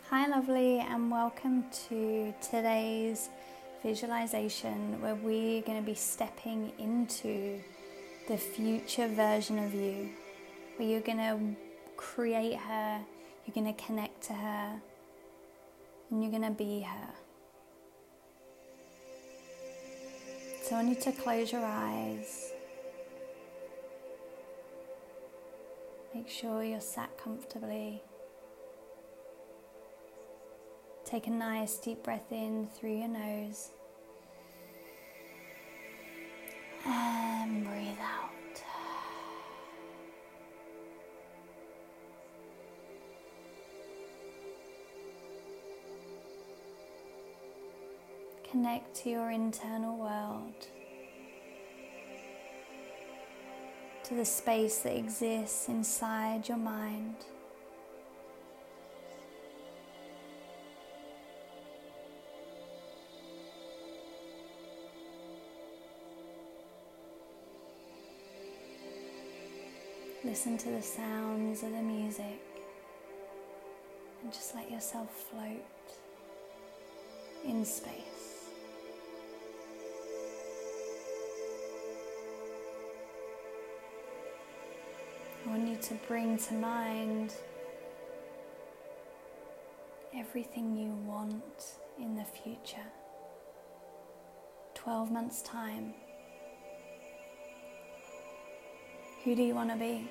Hi lovely, and welcome to today's visualization where we're going to be stepping into the future version of you, where you're going to create her, you're going to connect to her, and you're going to be her. So I want you to close your eyes. Make sure you're sat comfortably. Take a nice deep breath in through your nose and breathe out. Connect to your internal world, to the space that exists inside your mind. Listen to the sounds of the music and just let yourself float in space. I want you to bring to mind everything you want in the future. 12 months' time. Who do you want to be?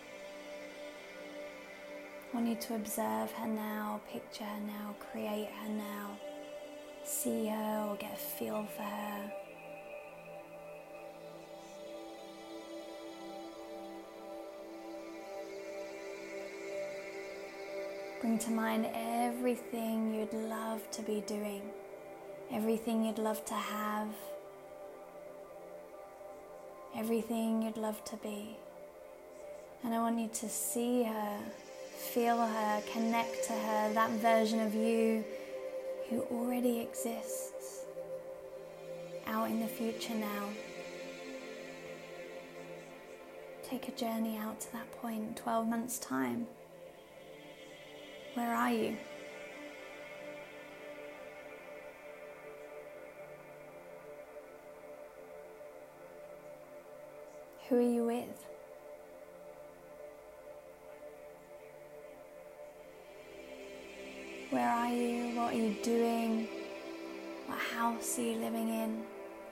I want you to observe her now, picture her now, create her now, see her or get a feel for her. Bring to mind everything you'd love to be doing, everything you'd love to have, everything you'd love to be. And I want you to see her, feel her, connect to her, that version of you who already exists out in the future now. Take a journey out to that point, 12 months' time. Where are you? Who are you with? Where are you? What are you doing? What house are you living in?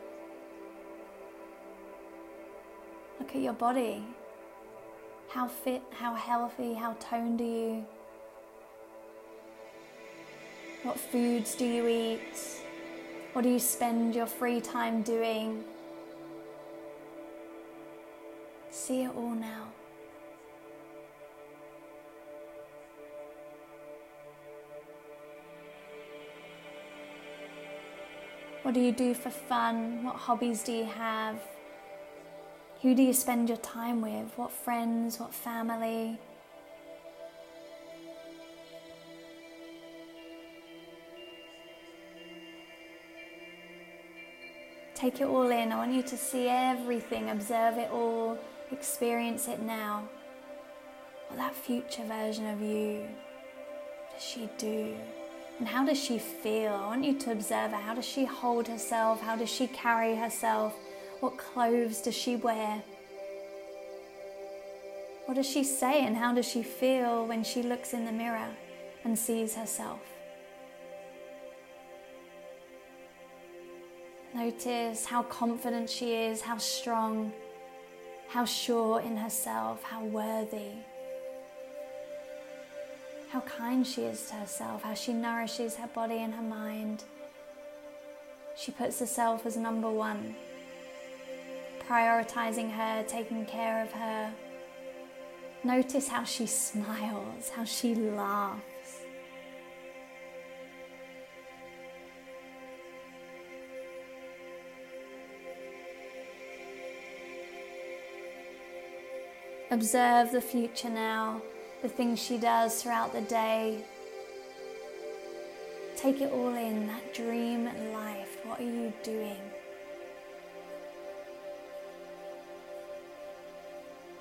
Look at your body. How fit, how healthy, how toned are you? What foods do you eat? What do you spend your free time doing? See it all now. What do you do for fun? What hobbies do you have? Who do you spend your time with? What friends? What family? Take it all in. I want you to see everything, observe it all, experience it now. What that future version of you, what does she do? And how does she feel? I want you to observe her. How does she hold herself? How does she carry herself? What clothes does she wear? What does she say and how does she feel when she looks in the mirror and sees herself? Notice how confident she is, how strong, how sure in herself, how worthy. How kind she is to herself, how she nourishes her body and her mind. She puts herself as number one, prioritizing her, taking care of her. Notice how she smiles, how she laughs. Observe the future now, the things she does throughout the day. Take it all in, that dream life. What are you doing?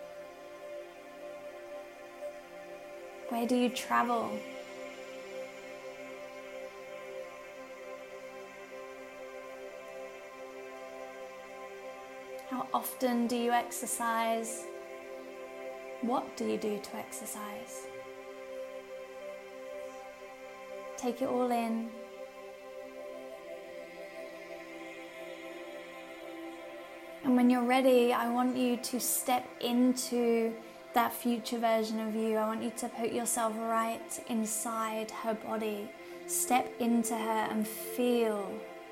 Where do you travel? How often do you exercise? What do you do to exercise? Take it all in. And when you're ready, I want you to step into that future version of you. I want you to put yourself right inside her body. Step into her and feel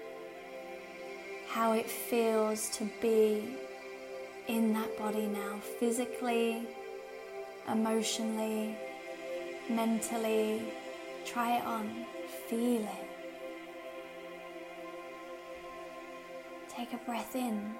how it feels to be in that body now, physically, emotionally, mentally. Try it on, feel it. Take a breath in.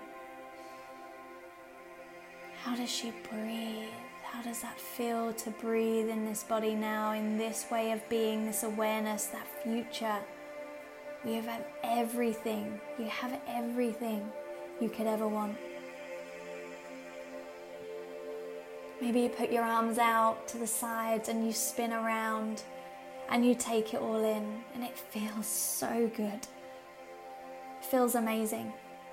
How does she breathe? How does that feel to breathe in this body now, in this way of being, this awareness, that future? You have everything. You have everything you could ever want. Maybe you put your arms out to the sides and you spin around and you take it all in, and it feels so good. It feels amazing.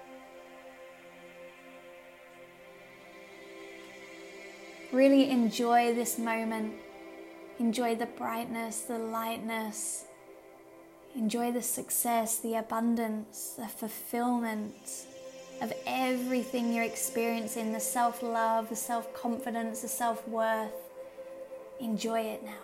Really enjoy this moment. Enjoy the brightness, the lightness. Enjoy the success, the abundance, the fulfillment of everything you're experiencing, the self-love, the self-confidence, the self-worth. Enjoy it now.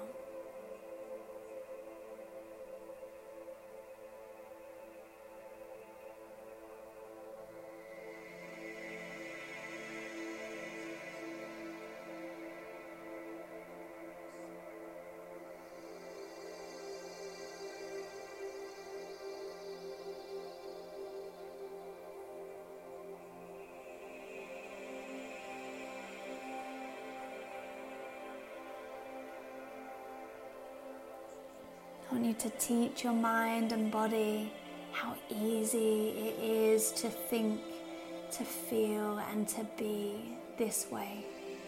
I want you to teach your mind and body how easy it is to think, to feel, and to be this way.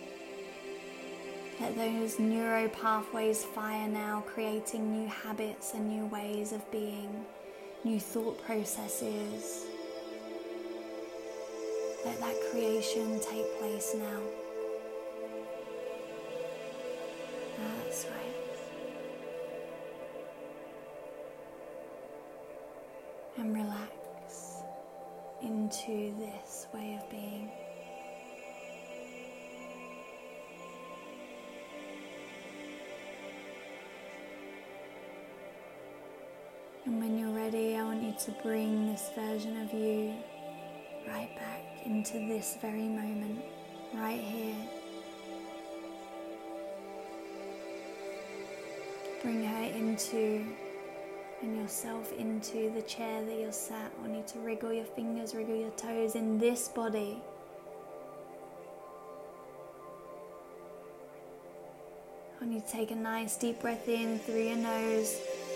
Let those neuro pathways fire now, creating new habits and new ways of being, new thought processes. Let that creation take place now. That's right. And relax into this way of being. And when you're ready, I want you to bring this version of you right back into this very moment, right here. Bring her into and yourself into the chair that you're sat on. You to wriggle your fingers, wriggle your toes in this body. I want you to take a nice deep breath in through your nose.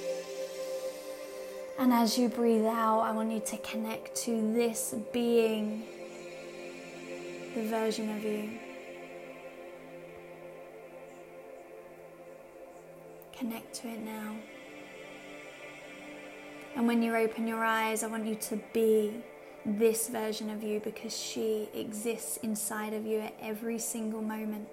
And as you breathe out, I want you to connect to this being, the version of you. Connect to it now. And when you open your eyes, I want you to be this version of you, because she exists inside of you at every single moment.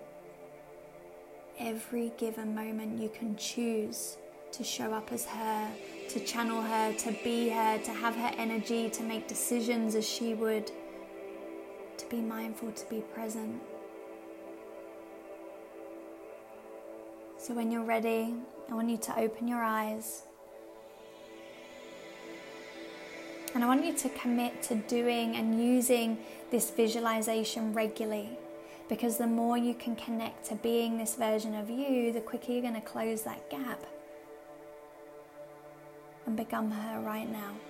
Every given moment you can choose to show up as her, to channel her, to be her, to have her energy, to make decisions as she would, to be mindful, to be present. So when you're ready, I want you to open your eyes. And I want you to commit to doing and using this visualization regularly, because the more you can connect to being this version of you, the quicker you're going to close that gap and become her right now.